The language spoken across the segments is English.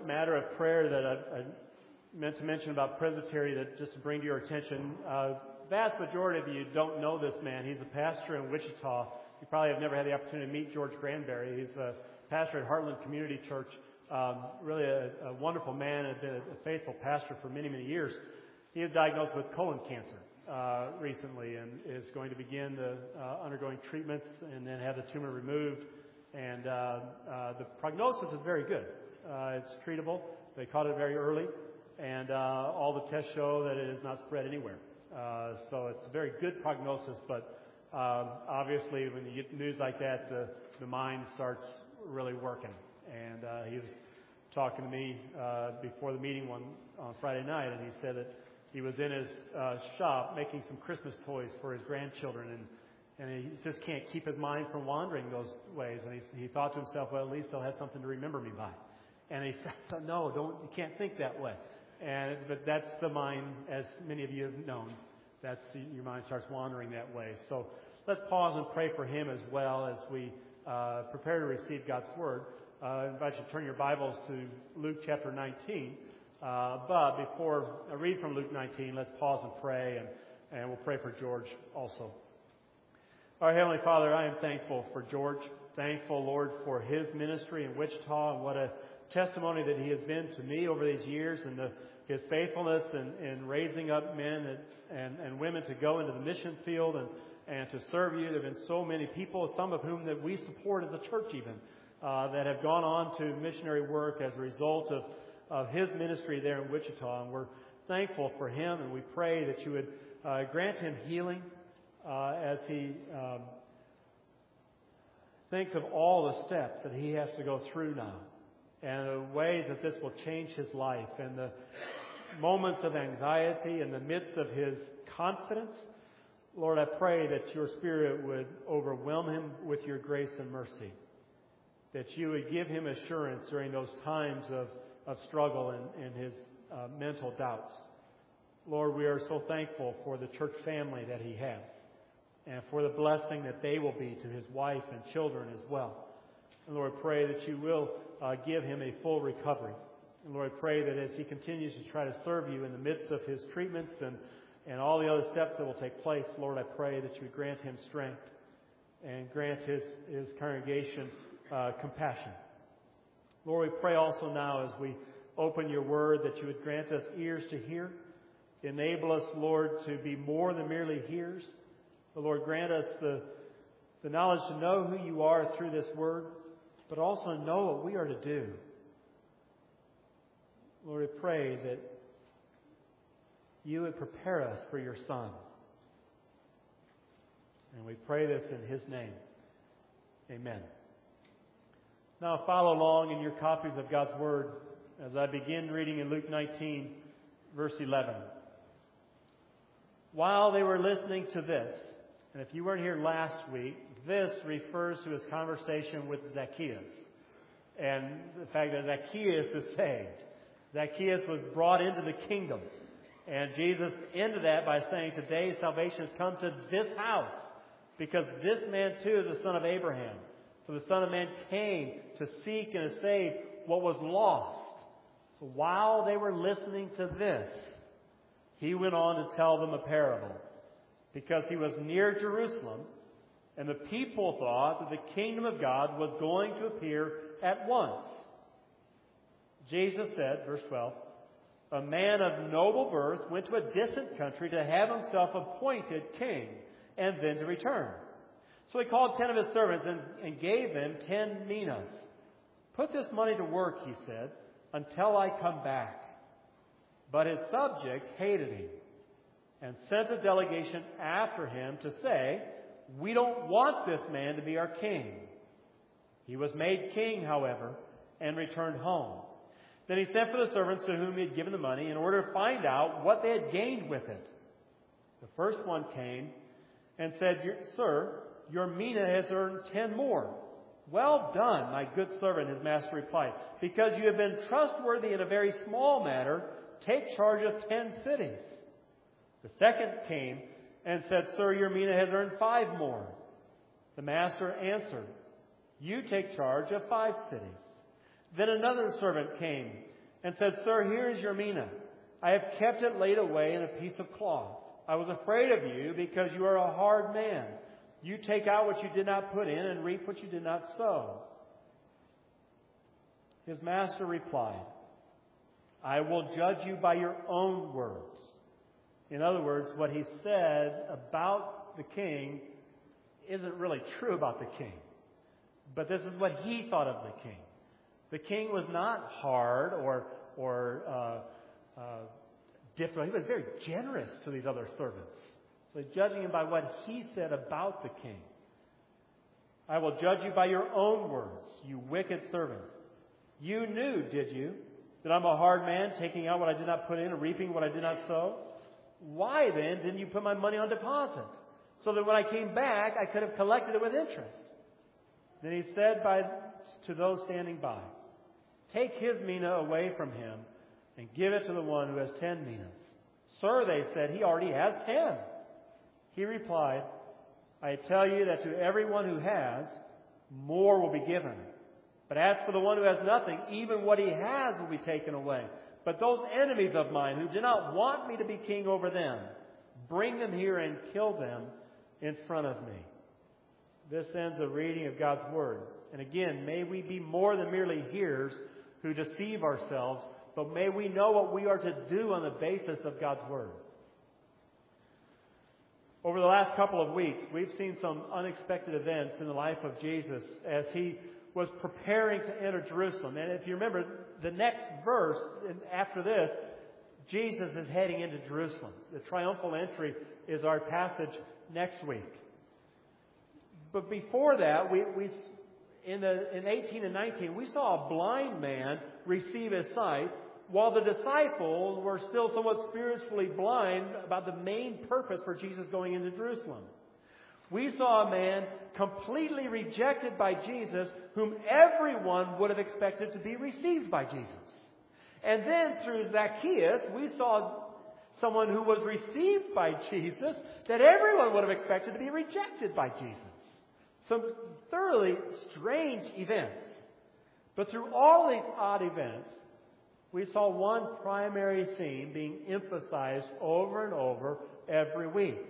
matter of prayer that I meant to mention about Presbytery, that just to bring to your attention. Vast majority of you don't know this man. He's a pastor in Wichita. You probably have never had the opportunity to meet George Granberry. He's a pastor at Heartland Community Church. Really a wonderful man, and been a faithful pastor for many, many years. He was diagnosed with colon cancer recently, and is going to begin undergoing treatments and then have the tumor removed. And the prognosis is very good. It's treatable. They caught it very early, and all the tests show that it is not spread anywhere. So it's a very good prognosis, but obviously when you get news like that, the mind starts really working. And he was talking to me before the meeting on Friday night, and he said that he was in his shop making some Christmas toys for his grandchildren, and he just can't keep his mind from wandering those ways. And he thought to himself, well, at least they'll have something to remember me by. And he said, no, you can't think that way. But that's the mind, as many of you have known. Your mind starts wandering that way. So let's pause and pray for him as well as we prepare to receive God's Word. I invite you to turn your Bibles to Luke chapter 19. But before I read from Luke 19, let's pause and pray, and we'll pray for George also. Our Heavenly Father, I am thankful for George. Thankful, Lord, for his ministry in Wichita, and what a testimony that he has been to me over these years, and his faithfulness in raising up men and women to go into the mission field and to serve you. There have been so many people, some of whom that we support as a church even, that have gone on to missionary work as a result of his ministry there in Wichita. And we're thankful for him, and we pray that you would grant him healing as he thinks of all the steps that he has to go through now, and the way that this will change his life, and the moments of anxiety in the midst of his confidence. Lord, I pray that your Spirit would overwhelm him with your grace and mercy, that you would give him assurance during those times of struggle and his mental doubts. Lord, we are so thankful for the church family that he has, and for the blessing that they will be to his wife and children as well. And Lord, pray that you will give him a full recovery. And Lord, pray that as he continues to try to serve you in the midst of his treatments and all the other steps that will take place, Lord, I pray that you would grant him strength and grant his congregation compassion. Lord, we pray also now as we open your word that you would grant us ears to hear. Enable us, Lord, to be more than merely hearers. But Lord, grant us the knowledge to know who you are through this word, but also know what we are to do. Lord, we pray that you would prepare us for your Son. And we pray this in his name. Amen. Now follow along in your copies of God's Word as I begin reading in Luke 19, verse 11. While they were listening to this, and if you weren't here last week, this refers to his conversation with Zacchaeus and the fact that Zacchaeus is saved. Zacchaeus was brought into the kingdom. And Jesus ended that by saying, today salvation has come to this house, because this man too is the son of Abraham. For the Son of Man came to seek and to save what was lost. So while they were listening to this, he went on to tell them a parable, because he was near Jerusalem, and the people thought that the kingdom of God was going to appear at once. Jesus said, verse 12, a man of noble birth went to a distant country to have himself appointed king, and then to return. So he called 10 of his servants and gave them 10 minas. Put this money to work, he said, until I come back. But his subjects hated him and sent a delegation after him to say, we don't want this man to be our king. He was made king, however, and returned home. Then he sent for the servants to whom he had given the money in order to find out what they had gained with it. The first one came and said, Sir, your mina has earned 10 more. Well done, my good servant, his master replied. Because you have been trustworthy in a very small matter, take charge of 10 cities. The second came and said, Sir, your mina has earned 5 more. The master answered, You take charge of 5 cities. Then another servant came and said, Sir, here is your mina. I have kept it laid away in a piece of cloth. I was afraid of you because you are a hard man. You take out what you did not put in and reap what you did not sow. His master replied, I will judge you by your own words. In other words, what he said about the king isn't really true about the king. But this is what he thought of the king. The king was not hard or different. He was very generous to these other servants. So he's judging him by what he said about the king. I will judge you by your own words, you wicked servant. You knew, did you, that I'm a hard man, taking out what I did not put in and reaping what I did not sow? Why then didn't you put my money on deposit, so that when I came back I could have collected it with interest? Then he said to those standing by, Take his mina away from him and give it to the one who has 10 minas. Sir, they said, he already has 10. He replied, I tell you that to everyone who has, more will be given. But as for the one who has nothing, even what he has will be taken away. But those enemies of mine who do not want me to be king over them, bring them here and kill them in front of me. This ends the reading of God's Word. And again, may we be more than merely hearers who deceive ourselves, but may we know what we are to do on the basis of God's Word. Over the last couple of weeks, we've seen some unexpected events in the life of Jesus as he was preparing to enter Jerusalem. And if you remember, the next verse after this, Jesus is heading into Jerusalem. The triumphal entry is our passage next week. But before that, in 18 and 19, we saw a blind man receive his sight, while the disciples were still somewhat spiritually blind about the main purpose for Jesus going into Jerusalem. We saw a man completely rejected by Jesus, whom everyone would have expected to be received by Jesus. And then through Zacchaeus, we saw someone who was received by Jesus that everyone would have expected to be rejected by Jesus. Some thoroughly strange events. But through all these odd events, we saw one primary theme being emphasized over and over every week.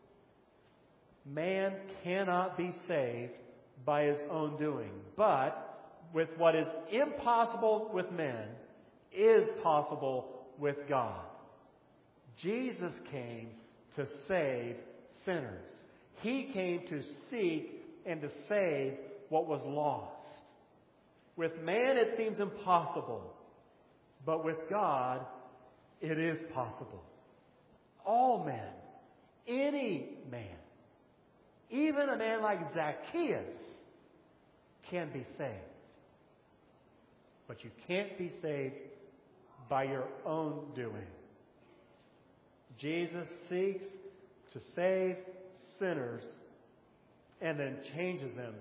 Man cannot be saved by his own doing, but with what is impossible with men is possible with God. Jesus came to save sinners. He came to seek and to save what was lost. With man it seems impossible, but with God it is possible. All men, any man, even a man like Zacchaeus can be saved. But you can't be saved by your own doing. Jesus seeks to save sinners and then changes them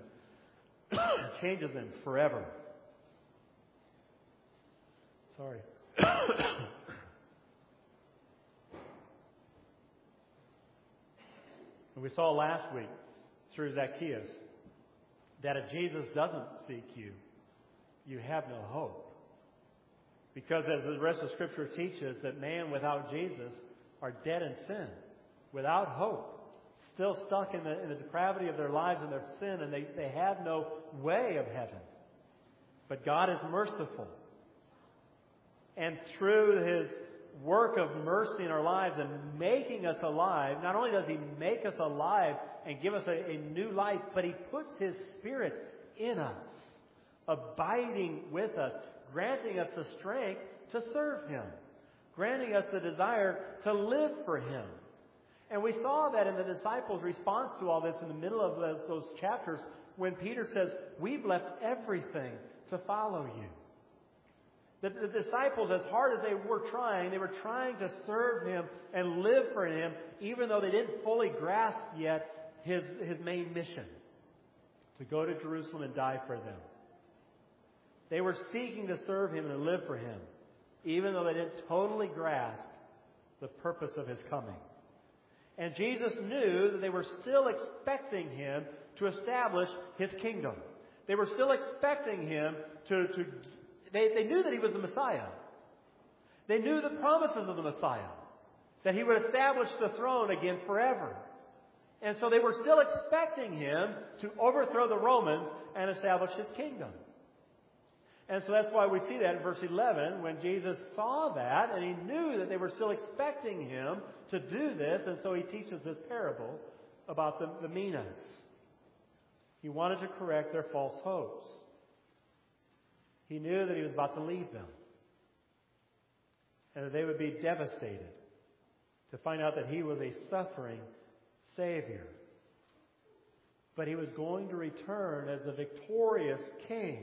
forever. Sorry. We saw last week through Zacchaeus that if Jesus doesn't seek you, you have no hope. Because as the rest of Scripture teaches, that man without Jesus are dead in sin, without hope, still stuck in the depravity of their lives and their sin, and they have no way of heaven. But God is merciful. And through His work of mercy in our lives and making us alive, not only does He make us alive and give us a new life, but He puts His Spirit in us, abiding with us, granting us the strength to serve Him, granting us the desire to live for Him. And we saw that in the disciples' response to all this in the middle of those chapters when Peter says, we've left everything to follow you. The disciples, as hard as they were trying to serve Him and live for Him, even though they didn't fully grasp yet His main mission, to go to Jerusalem and die for them. They were seeking to serve Him and live for Him, even though they didn't totally grasp the purpose of His coming. And Jesus knew that they were still expecting Him to establish His kingdom. They were still expecting Him They knew that He was the Messiah. They knew the promises of the Messiah, that He would establish the throne again forever. And so they were still expecting Him to overthrow the Romans and establish His kingdom. And so that's why we see that in verse 11, when Jesus saw that, and He knew that they were still expecting Him to do this, and so He teaches this parable about the minas. He wanted to correct their false hopes. He knew that He was about to leave them, and that they would be devastated to find out that He was a suffering Savior. But He was going to return as a victorious King.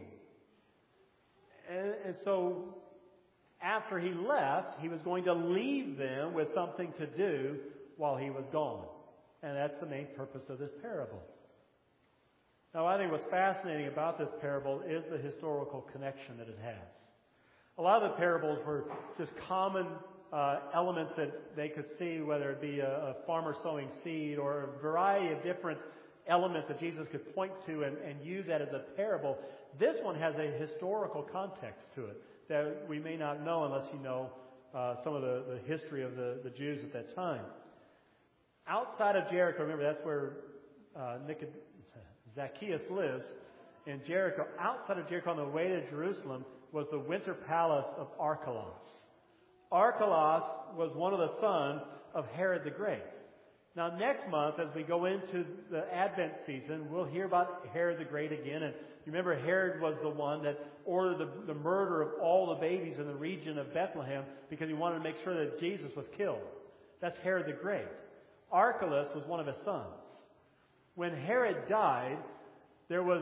And so, after He left, He was going to leave them with something to do while He was gone. And that's the main purpose of this parable. Now, I think what's fascinating about this parable is the historical connection that it has. A lot of the parables were just common elements that they could see, whether it be a farmer sowing seed or a variety of different elements that Jesus could point to and use that as a parable. This one has a historical context to it that we may not know unless you know some of the history of the Jews at that time. Outside of Jericho, remember that's where Zacchaeus lives, in Jericho. Outside of Jericho on the way to Jerusalem was the winter palace of Archelaus. Archelaus was one of the sons of Herod the Great. Now, next month, as we go into the Advent season, we'll hear about Herod the Great again. And you remember, Herod was the one that ordered the murder of all the babies in the region of Bethlehem because he wanted to make sure that Jesus was killed. That's Herod the Great. Archelaus was one of his sons. When Herod died, there was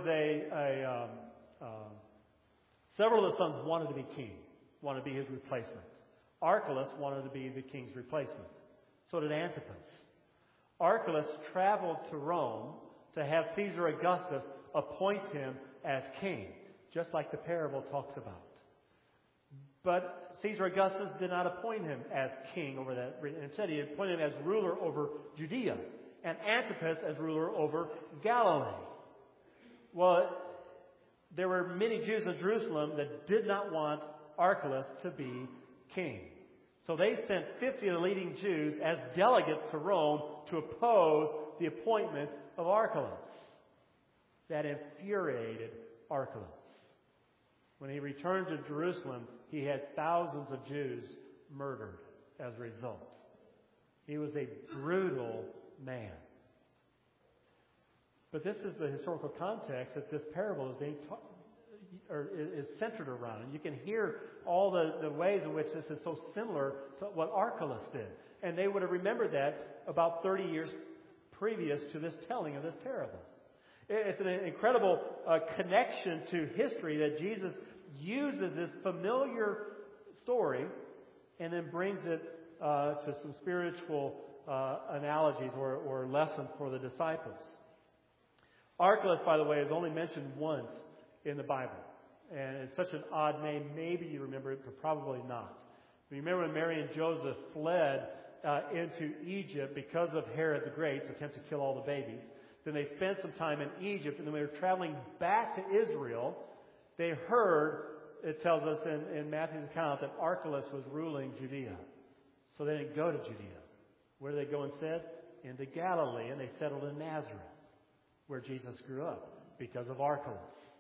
several of the sons wanted to be king, wanted to be his replacement. Archelaus wanted to be the king's replacement. So did Antipas. Archelaus traveled to Rome to have Caesar Augustus appoint him as king, just like the parable talks about. But Caesar Augustus did not appoint him as king over that. Instead, he appointed him as ruler over Judea, and Antipas as ruler over Galilee. Well, there were many Jews in Jerusalem that did not want Archelaus to be king. So they sent 50 of the leading Jews as delegates to Rome to oppose the appointment of Archelaus. That infuriated Archelaus. When he returned to Jerusalem, he had thousands of Jews murdered as a result. He was a brutal man. But this is the historical context that this parable is being taught, or is centered around. And you can hear all the ways in which this is so similar to what Archelaus did. And they would have remembered that about 30 years previous to this telling of this parable. It's an incredible connection to history that Jesus uses this familiar story and then brings it to some spiritual analogies or lessons for the disciples. Archelaus, by the way, is only mentioned once in the Bible. And it's such an odd name. Maybe you remember it, but probably not. You remember when Mary and Joseph fled into Egypt because of Herod the Great's attempt to kill all the babies. Then they spent some time in Egypt, and then they were traveling back to Israel. They heard, it tells us in Matthew's account, that Archelaus was ruling Judea. So they didn't go to Judea. Where did they go instead? Into Galilee, and they settled in Nazareth, where Jesus grew up, because of Archelaus.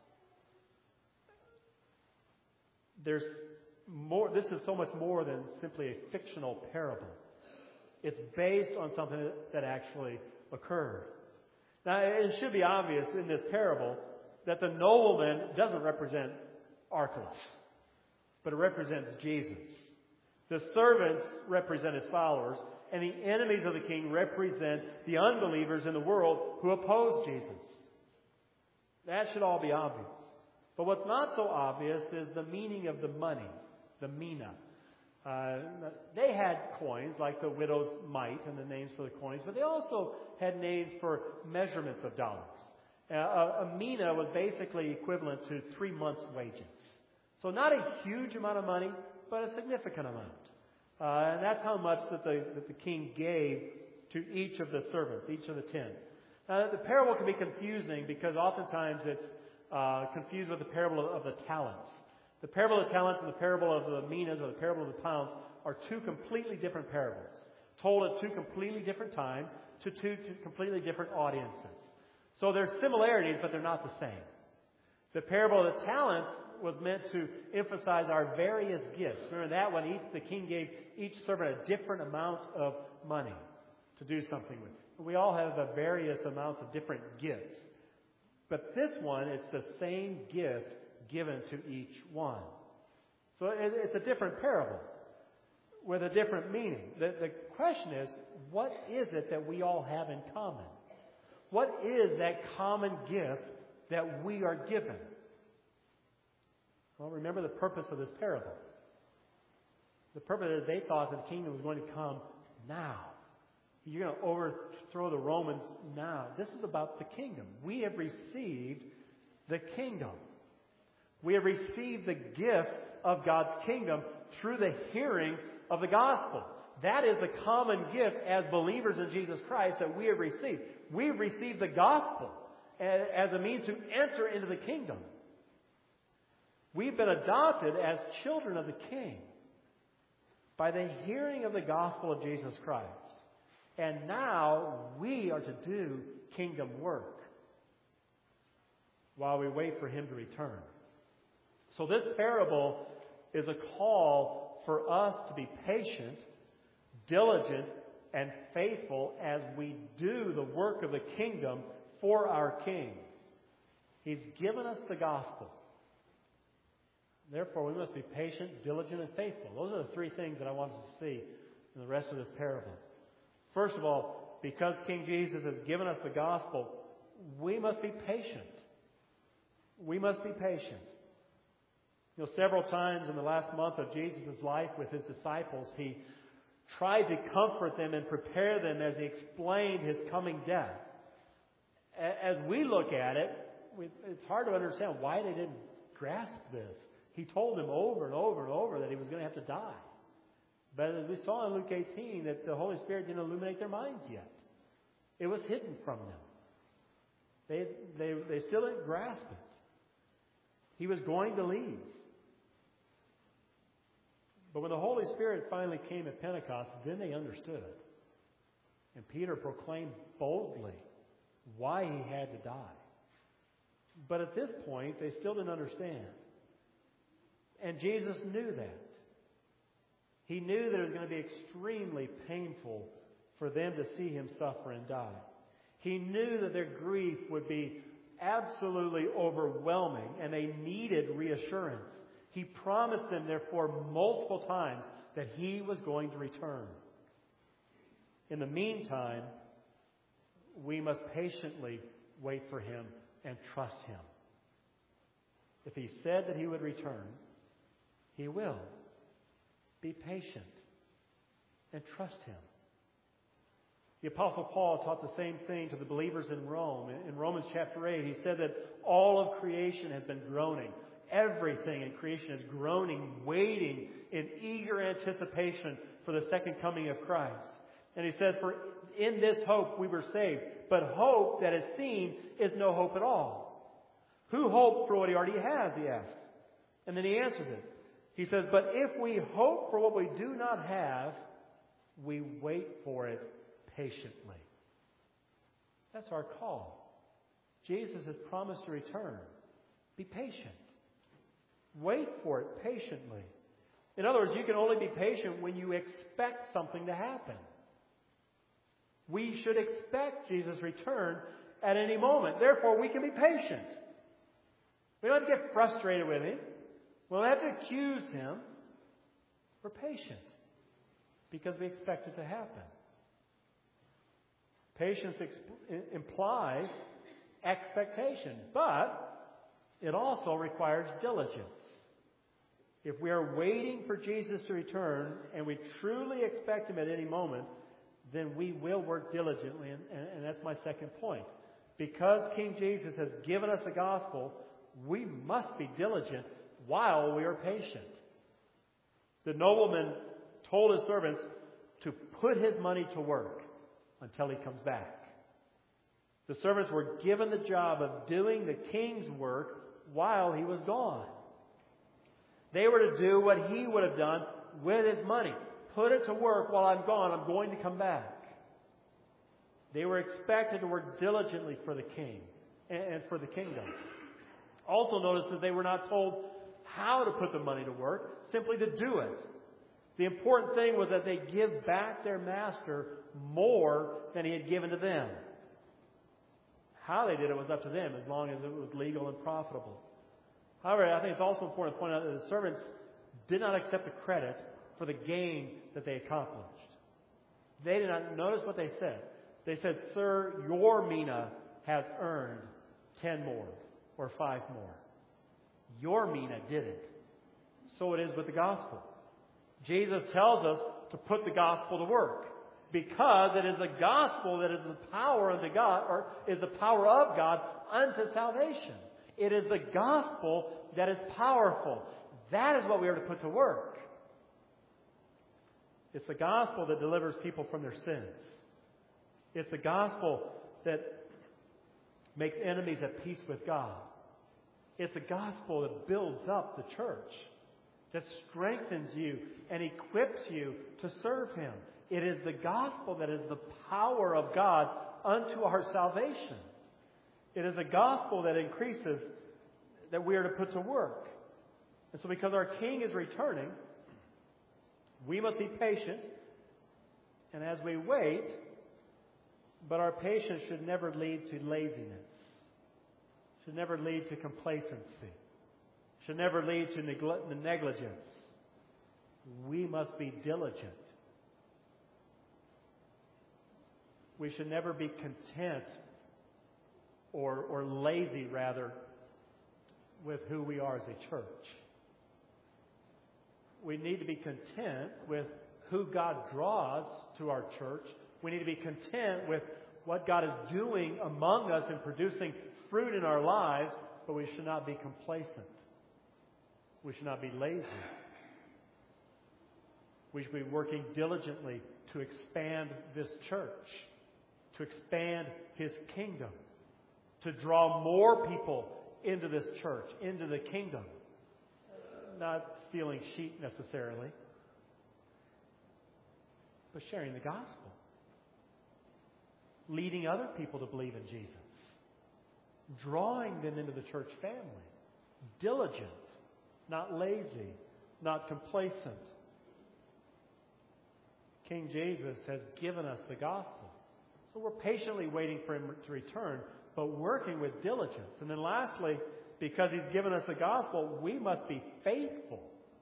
There's more. This is so much more than simply a fictional parable. It's based on something that actually occurred. Now, it should be obvious in this parable that the nobleman doesn't represent Archelaus, but it represents Jesus. The servants represent his followers, and the enemies of the king represent the unbelievers in the world who oppose Jesus. That should all be obvious. But what's not so obvious is the meaning of the money, the mina. They had coins like the widow's mite and the names for the coins, but they also had names for measurements of dollars. A mina was basically equivalent to 3 months' wages. So not a huge amount of money, but a significant amount. And that's how much that the king gave to each of the servants, each of the 10. Now, the parable can be confusing because oftentimes it's confused with the parable of the talents. The parable of the talents and the parable of the minas, or the parable of the pounds, are two completely different parables, told at two completely different times to two completely different audiences. So there's similarities, but they're not the same. The parable of the talents was meant to emphasize our various gifts. Remember that one, the king gave each servant a different amount of money to do something with. We all have the various amounts of different gifts. But this one, it's the same gift given to each one. So it's a different parable with a different meaning. The question is, what is it that we all have in common? What is that common gift that we are given? Well, remember the purpose of this parable. The purpose is they thought that the kingdom was going to come now. You're going to overthrow the Romans now. This is about the kingdom. We have received the kingdom. We have received the gift of God's kingdom through the hearing of the gospel. That is the common gift as believers in Jesus Christ that we have received. We've received the gospel as a means to enter into the kingdom. We've been adopted as children of the King by the hearing of the gospel of Jesus Christ. And now we are to do kingdom work while we wait for Him to return. So this parable is a call for us to be patient, diligent, and faithful as we do the work of the kingdom for our King. He's given us the gospel. Therefore, we must be patient, diligent, and faithful. Those are the three things that I want us to see in the rest of this parable. First of all, because King Jesus has given us the gospel, we must be patient. We must be patient. You know, several times in the last month of Jesus' life with His disciples, He tried to comfort them and prepare them as He explained His coming death. As we look at it, it's hard to understand why they didn't grasp this. He told them over and over and over that He was going to have to die. But as we saw in Luke 18, that the Holy Spirit didn't illuminate their minds yet. It was hidden from them. They still didn't grasp it. He was going to leave. But when the Holy Spirit finally came at Pentecost, then they understood it. And Peter proclaimed boldly why he had to die. But at this point, they still didn't understand. And Jesus knew that. He knew that it was going to be extremely painful for them to see Him suffer and die. He knew that their grief would be absolutely overwhelming and they needed reassurance. He promised them, therefore, multiple times that He was going to return. In the meantime, we must patiently wait for Him and trust Him. If He said that He would return, He will. Be patient and trust Him. The Apostle Paul taught the same thing to the believers in Rome. In Romans chapter 8, he said that all of creation has been groaning. Everything in creation is groaning, waiting in eager anticipation for the second coming of Christ. And he says, for in this hope we were saved. But hope that is seen is no hope at all. Who hopes for what he already has, he asks. And then he answers it. He says, but if we hope for what we do not have, we wait for it patiently. That's our call. Jesus has promised to return. Be patient. Wait for it patiently. In other words, you can only be patient when you expect something to happen. We should expect Jesus' return at any moment. Therefore, we can be patient. We don't have to get frustrated with Him. We don't have to accuse Him. We're patient because we expect it to happen. Patience implies expectation, but it also requires diligence. If we are waiting for Jesus to return and we truly expect Him at any moment, then we will work diligently, and that's my second point. Because King Jesus has given us the gospel, we must be diligent while we are patient. The nobleman told his servants to put his money to work until he comes back. The servants were given the job of doing the king's work while he was gone. They were to do what he would have done with his money. Put it to work while I'm gone. I'm going to come back. They were expected to work diligently for the king and for the kingdom. Also notice that they were not told how to put the money to work, simply to do it. The important thing was that they give back their master more than he had given to them. How they did it was up to them, as long as it was legal and profitable. However, I think it's also important to point out that the servants did not accept the credit for the gain that they accomplished. They did not notice what they said. They said, "Sir, your mina has earned 10 more or 5 more." Your mina did it. So it is with the gospel. Jesus tells us to put the gospel to work, because it is the gospel that is the power unto God, or is the power of God unto salvation. It is the gospel that is powerful. That is what we are to put to work. It's the gospel that delivers people from their sins. It's the gospel that makes enemies at peace with God. It's the gospel that builds up the church, that strengthens you and equips you to serve Him. It is the gospel that is the power of God unto our salvation. It is the gospel that increases, that we are to put to work. And so because our King is returning, we must be patient. And as we wait, but our patience should never lead to laziness. Should never lead to complacency. Should never lead to negligence. We must be diligent. We should never be content or lazy, rather, with who we are as a church. We need to be content with who God draws to our church. We need to be content with what God is doing among us and producing fruit in our lives, but we should not be complacent. We should not be lazy. We should be working diligently to expand this church, to expand His kingdom, to draw more people into this church, into the kingdom. Not stealing sheep necessarily, but sharing the gospel. Leading other people to believe in Jesus. Drawing them into the church family. Diligent, not lazy, not complacent. King Jesus has given us the gospel. So we're patiently waiting for Him to return, but working with diligence. And then lastly, because He's given us the gospel, we must be faithful.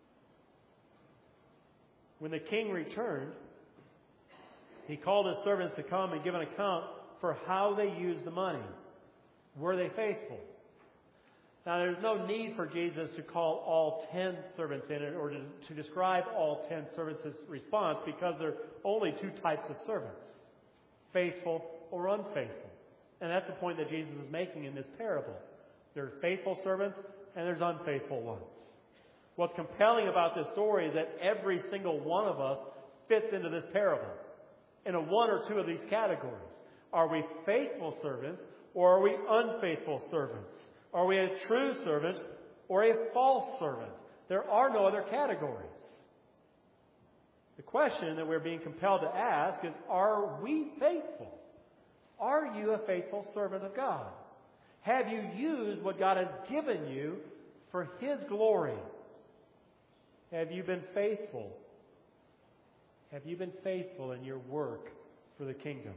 When the king returned, he called his servants to come and give an account for how they used the money. Were they faithful? Now, there's no need for Jesus to call all 10 servants in or to describe all 10 servants' response, because there are only 2 types of servants, faithful or unfaithful. And that's the point that Jesus is making in this parable. There are faithful servants and there's unfaithful ones. What's compelling about this story is that every single one of us fits into this parable, in one or two of these categories. Are we faithful servants, or are we unfaithful servants? Are we a true servant or a false servant? There are no other categories. The question that we're being compelled to ask is, are we faithful? Are you a faithful servant of God? Have you used what God has given you for His glory? Have you been faithful? Have you been faithful in your work for the kingdom?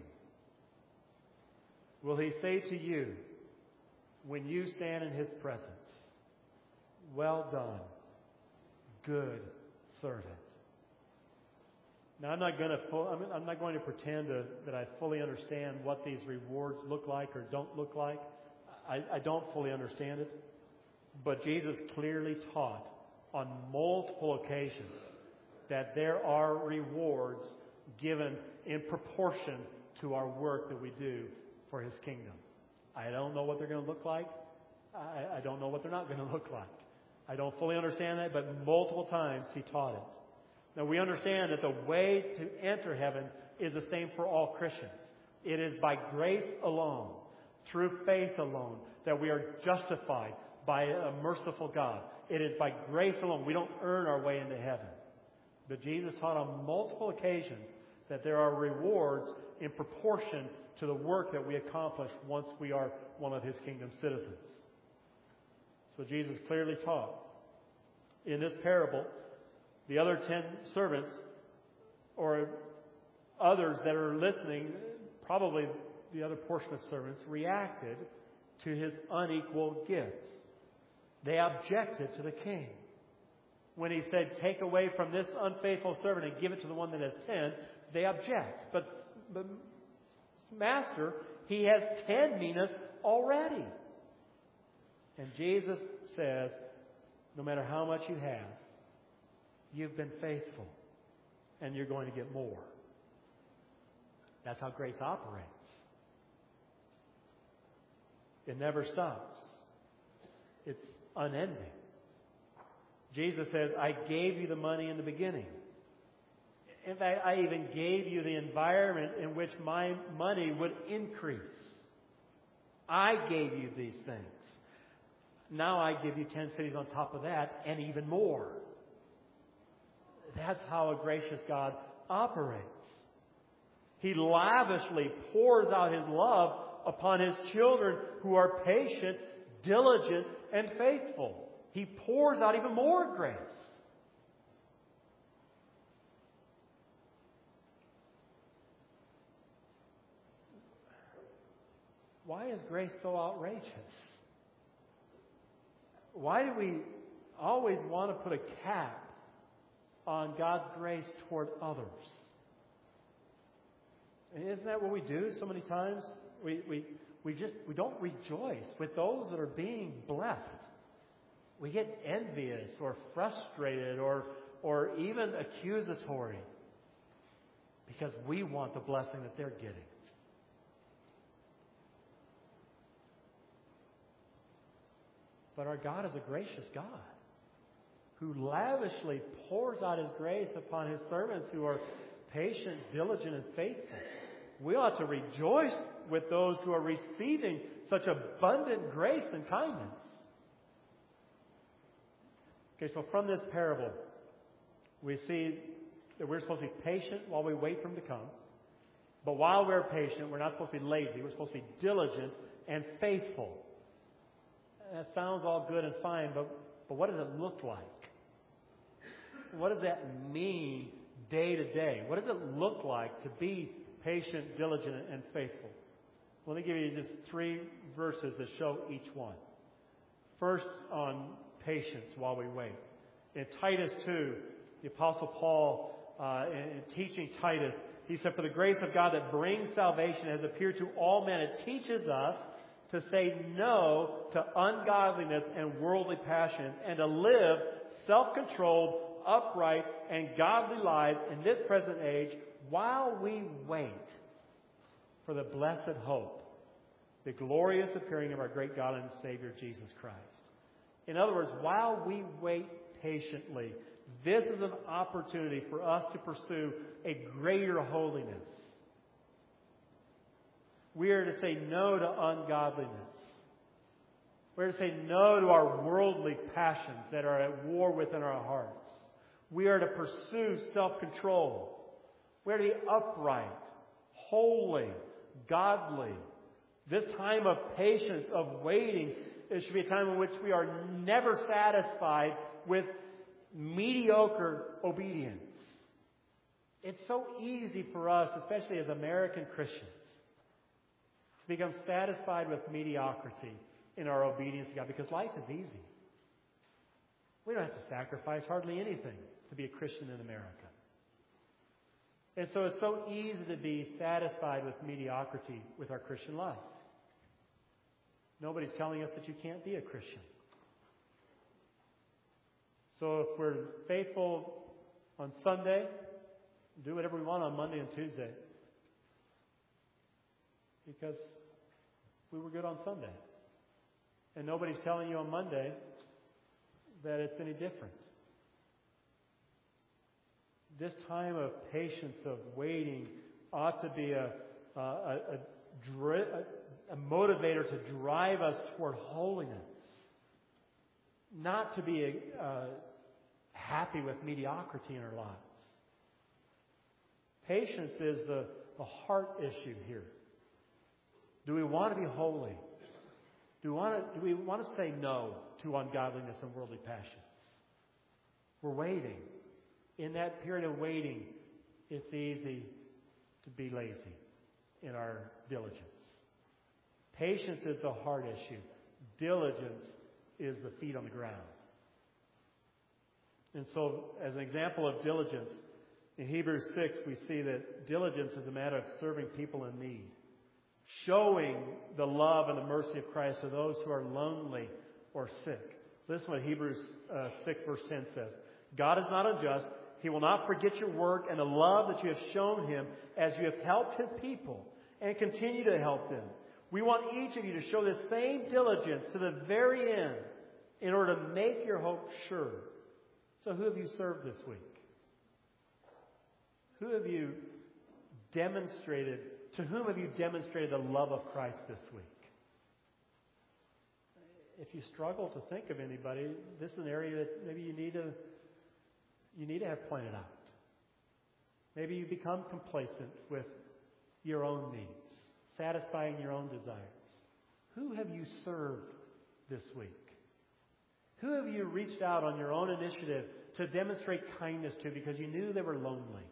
Will He say to you, when you stand in His presence, "Well done, good servant"? Now, I'm not going to pretend that I fully understand what these rewards look like or don't look like. I don't fully understand it. But Jesus clearly taught on multiple occasions that there are rewards given in proportion to our work that we do for His kingdom. I don't know what they're going to look like. I don't know what they're not going to look like. I don't fully understand that, but multiple times He taught it. Now, we understand that the way to enter heaven is the same for all Christians. It is by grace alone, through faith alone, that we are justified by a merciful God. It is by grace alone. We don't earn our way into heaven. But Jesus taught on multiple occasions that there are rewards in proportion to the work that we accomplish once we are one of His kingdom citizens. So Jesus clearly taught. In this parable, the other 10 servants, or others that are listening, probably the other portion of servants, reacted to His unequal gifts. They objected to the king. When He said, take away from this unfaithful servant and give it to the one that has 10, they object. But Master, he has 10 minas already. And Jesus says, no matter how much you have, you've been faithful, and you're going to get more. That's how grace operates. It never stops. It's unending. Jesus says, I gave you the money in the beginning. In fact, I even gave you the environment in which my money would increase. I gave you these things. Now I give you 10 cities on top of that, and even more. That's how a gracious God operates. He lavishly pours out His love upon His children who are patient, diligent, and faithful. He pours out even more grace. Why is grace so outrageous? Why do we always want to put a cap on God's grace toward others? And isn't that what we do so many times? We don't rejoice with those that are being blessed. We get envious or frustrated or even accusatory because we want the blessing that they're getting. But our God is a gracious God who lavishly pours out His grace upon His servants who are patient, diligent, and faithful. We ought to rejoice with those who are receiving such abundant grace and kindness. Okay, so from this parable, we see that we're supposed to be patient while we wait for Him to come. But while we're patient, we're not supposed to be lazy. We're supposed to be diligent and faithful. That sounds all good and fine, but what does it look like? What does that mean day to day? What does it look like to be patient, diligent, and faithful? Let me give you just 3 verses that show each one. First, on patience while we wait. In Titus 2, the Apostle Paul, in teaching Titus, he said, for the grace of God that brings salvation has appeared to all men. It teaches us to say no to ungodliness and worldly passions and to live self-controlled, upright, and godly lives in this present age while we wait for the blessed hope, the glorious appearing of our great God and Savior, Jesus Christ. In other words, while we wait patiently, this is an opportunity for us to pursue a greater holiness. We are to say no to ungodliness. We're to say no to our worldly passions that are at war within our hearts. We are to pursue self-control. We are to be upright, holy, godly. This time of patience, of waiting, it should be a time in which we are never satisfied with mediocre obedience. It's so easy for us, especially as American Christians, to become satisfied with mediocrity in our obedience to God because life is easy. We don't have to sacrifice hardly anything to be a Christian in America. And so it's so easy to be satisfied with mediocrity with our Christian life. Nobody's telling us that you can't be a Christian. So if we're faithful on Sunday, do whatever we want on Monday and Tuesday. Because we were good on Sunday. And nobody's telling you on Monday that it's any different. This time of patience, of waiting, ought to be a motivator to drive us toward holiness. not to be happy with mediocrity in our lives. Patience is the heart issue here. Do we want to be holy? Do we want to say no to ungodliness and worldly passions? We're waiting. In that period of waiting, it's easy to be lazy in our diligence. Patience is the heart issue. Diligence is the feet on the ground. And so, as an example of diligence, in Hebrews 6, we see that diligence is a matter of serving people in need. Showing the love and the mercy of Christ to those who are lonely or sick. Listen to what Hebrews 6 verse 10 says. God is not unjust. He will not forget your work and the love that you have shown Him as you have helped His people and continue to help them. We want each of you to show the same diligence to the very end in order to make your hope sure. So who have you served this week? To whom have you demonstrated the love of Christ this week? If you struggle to think of anybody, this is an area that maybe you need to have pointed out. Maybe you become complacent with your own needs, satisfying your own desires. Who have you served this week? Who have you reached out on your own initiative to demonstrate kindness to because you knew they were lonely?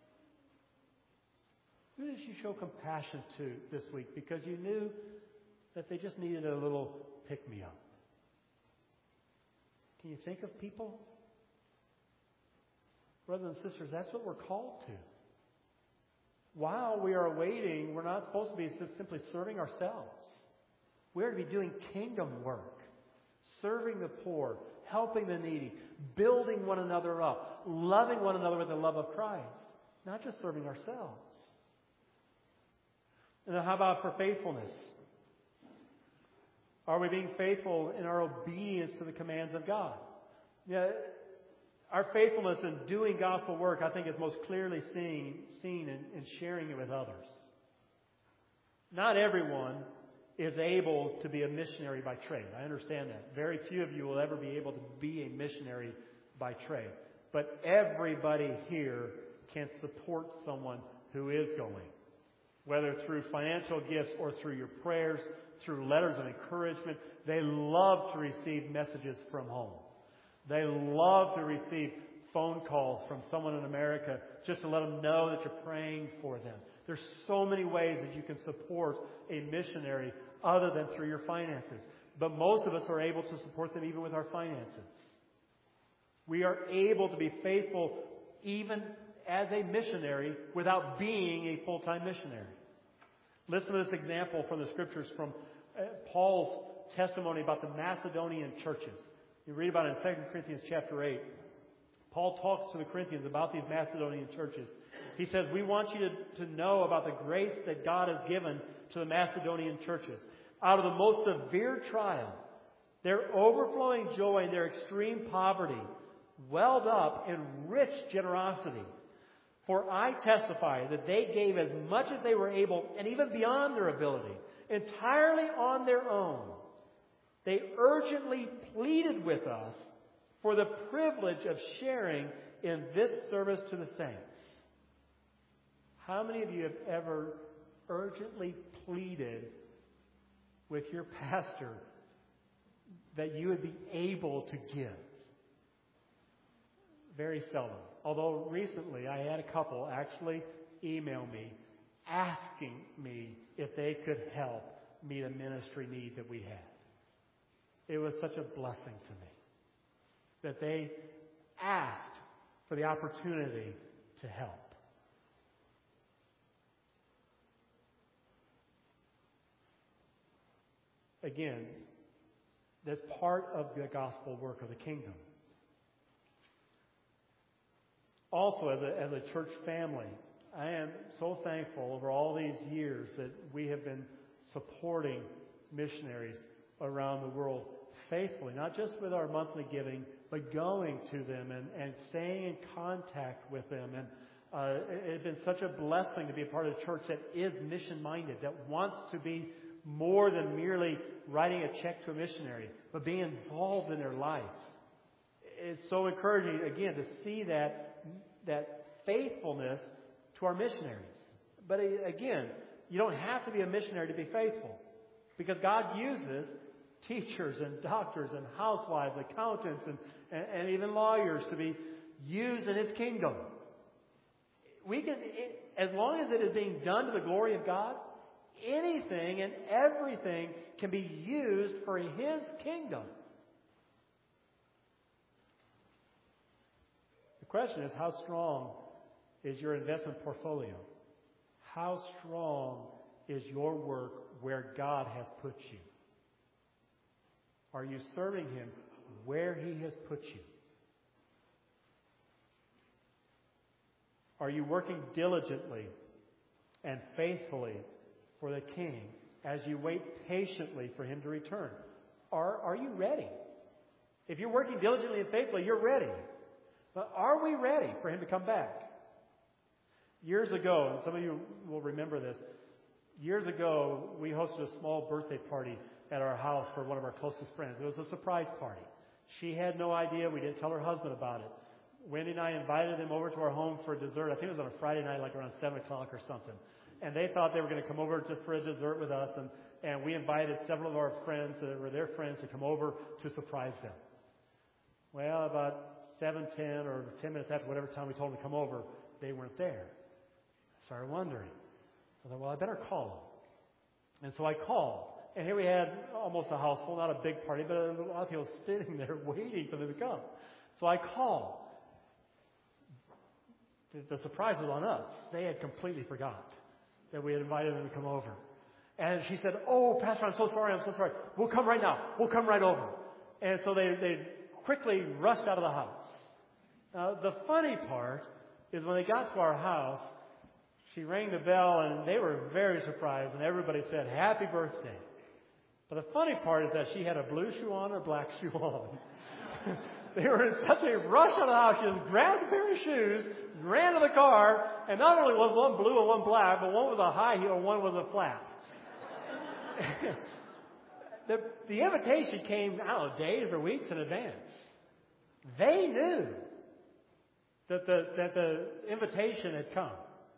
Who did you show compassion to this week because you knew that they just needed a little pick-me-up? Can you think of people? Brothers and sisters, that's what we're called to. While we are waiting, we're not supposed to be simply serving ourselves. We're to be doing kingdom work, serving the poor, helping the needy, building one another up, loving one another with the love of Christ, not just serving ourselves. And then how about for faithfulness? Are we being faithful in our obedience to the commands of God? Yeah, our faithfulness in doing gospel work, I think, is most clearly seen in sharing it with others. Not everyone is able to be a missionary by trade. I understand that. Very few of you will ever be able to be a missionary by trade. But everybody here can support someone who is going. Whether through financial gifts or through your prayers, through letters of encouragement. They love to receive messages from home. They love to receive phone calls from someone in America just to let them know that you're praying for them. There's so many ways that you can support a missionary other than through your finances. But most of us are able to support them even with our finances. We are able to be faithful even as a missionary without being a full-time missionary. Listen to this example from the Scriptures from Paul's testimony about the Macedonian churches. You read about it in 2 Corinthians chapter 8. Paul talks to the Corinthians about these Macedonian churches. He says, we want you to know about the grace that God has given to the Macedonian churches. Out of the most severe trial, their overflowing joy and their extreme poverty welled up in rich generosity. For I testify that they gave as much as they were able, and even beyond their ability, entirely on their own. They urgently pleaded with us for the privilege of sharing in this service to the saints. How many of you have ever urgently pleaded with your pastor that you would be able to give? Very seldom. Although recently I had a couple actually email me asking me if they could help meet a ministry need that we had. It was such a blessing to me that they asked for the opportunity to help. Again, that's part of the gospel work of the kingdom. Also, as a church family, I am so thankful over all these years that we have been supporting missionaries around the world faithfully, not just with our monthly giving, but going to them and staying in contact with them. And it's been such a blessing to be a part of a church that is mission-minded, that wants to be more than merely writing a check to a missionary, but being involved in their life. It's so encouraging, again, to see that faithfulness to our missionaries. But again, you don't have to be a missionary to be faithful, because God uses teachers and doctors and housewives, accountants and even lawyers to be used in His kingdom. We can, as long as it is being done to the glory of God, anything and everything can be used for His kingdom. The question is, how strong is your investment portfolio? How strong is your work where God has put you? Are you serving Him where He has put you? Are you working diligently and faithfully for the King as you wait patiently for Him to return? Are you ready? If you're working diligently and faithfully, you're ready. But are we ready for Him to come back? Years ago, and some of you will remember this, years ago we hosted a small birthday party at our house for one of our closest friends. It was a surprise party. She had no idea. We didn't tell her husband about it. Wendy and I invited them over to our home for dessert. I think it was on a Friday night, like around 7 o'clock or something. And they thought they were going to come over just for a dessert with us. And we invited several of our friends that were their friends to come over to surprise them. Well, about 7:10 or 10 minutes after whatever time we told them to come over, they weren't there. I started wondering. I thought, well, I better call them. And so I called. And here we had almost a house full, not a big party, but a lot of people sitting there waiting for them to come. So I called. The surprise was on us. They had completely forgot that we had invited them to come over. And she said, "Oh, Pastor, I'm so sorry. We'll come right now. We'll come right over." And so they quickly rushed out of the house. Now, the funny part is when they got to our house, she rang the bell, and they were very surprised, and everybody said, "Happy birthday." But the funny part is that she had a blue shoe on or black shoe on. They were in such a rush out of the house. She just grabbed a pair of shoes, ran to the car, and not only was one blue and one black, but one was a high heel and one was a flat. The invitation came, I don't know, days or weeks in advance. They knew that the invitation had come.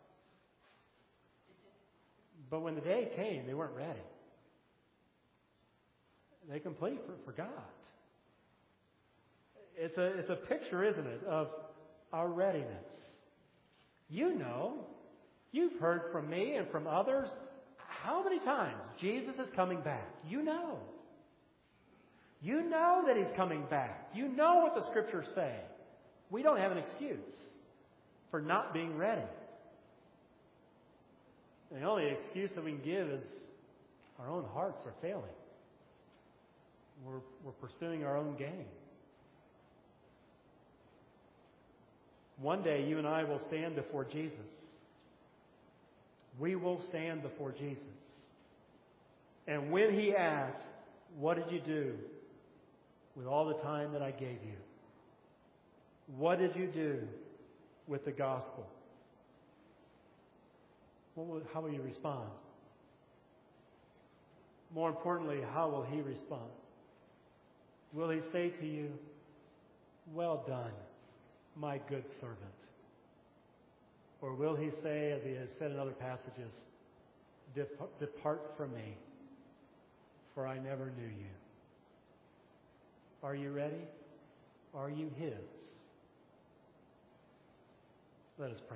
But when the day came, they weren't ready. They completely forgot. It's a picture, isn't it, of our readiness. You know, you've heard from me and from others how many times Jesus is coming back. You know. You know that He's coming back. You know what the Scriptures say. We don't have an excuse for not being ready. The only excuse that we can give is our own hearts are failing. We're pursuing our own gain. One day you and I will stand before Jesus. We will stand before Jesus. And when He asks, "What did you do with all the time that I gave you? What did you do with the gospel?" How will you respond? More importantly, how will He respond? Will He say to you, "Well done, my good servant"? Or will He say, as He has said in other passages, "Depart from me, for I never knew you"? Are you ready? Are you His? Let us pray.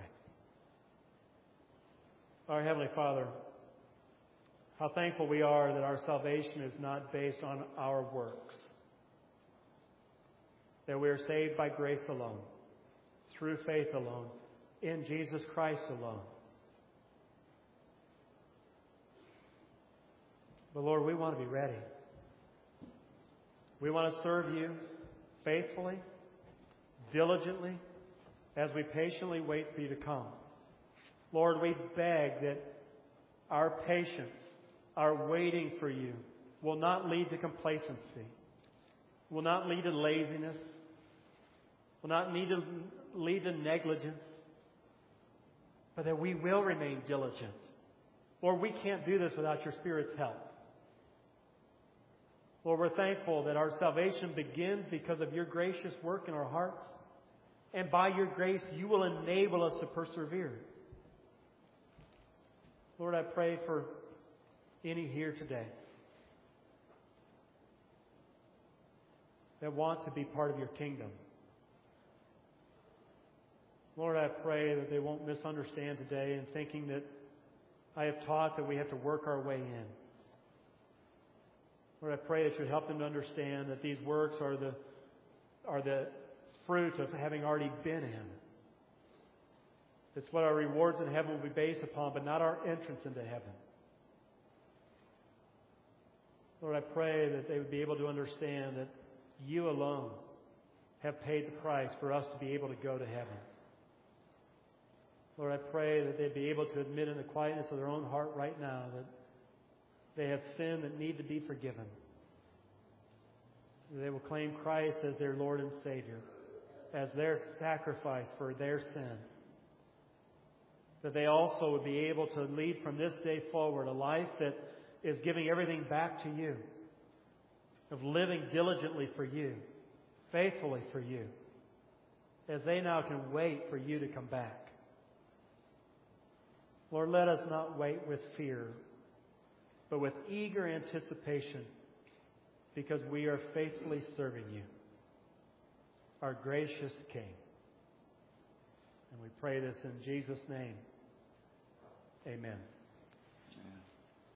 Our Heavenly Father, how thankful we are that our salvation is not based on our works. That we are saved by grace alone, through faith alone, in Jesus Christ alone. But Lord, we want to be ready. We want to serve You faithfully, diligently, as we patiently wait for You to come. Lord, we beg that our patience, our waiting for You, will not lead to complacency, will not lead to laziness, will not lead to negligence, but that we will remain diligent. Lord, we can't do this without Your Spirit's help. Lord, we're thankful that our salvation begins because of your gracious work in our hearts. And by your grace, you will enable us to persevere. Lord, I pray for any here today that want to be part of your kingdom. Lord, I pray that they won't misunderstand today in thinking that I have taught that we have to work our way in. Lord, I pray that you would help them to understand that these works are the fruit of having already been in. It's what our rewards in heaven will be based upon, but not our entrance into heaven. Lord, I pray that they would be able to understand that you alone have paid the price for us to be able to go to heaven. Lord, I pray that they'd be able to admit in the quietness of their own heart right now that they have sinned that need to be forgiven. They will claim Christ as their Lord and Savior, as their sacrifice for their sin. That they also would be able to lead from this day forward a life that is giving everything back to you, of living diligently for you, faithfully for you, as they now can wait for you to come back. Lord, let us not wait with fear, but with eager anticipation, because we are faithfully serving you, our gracious King. And we pray this in Jesus' name. Amen.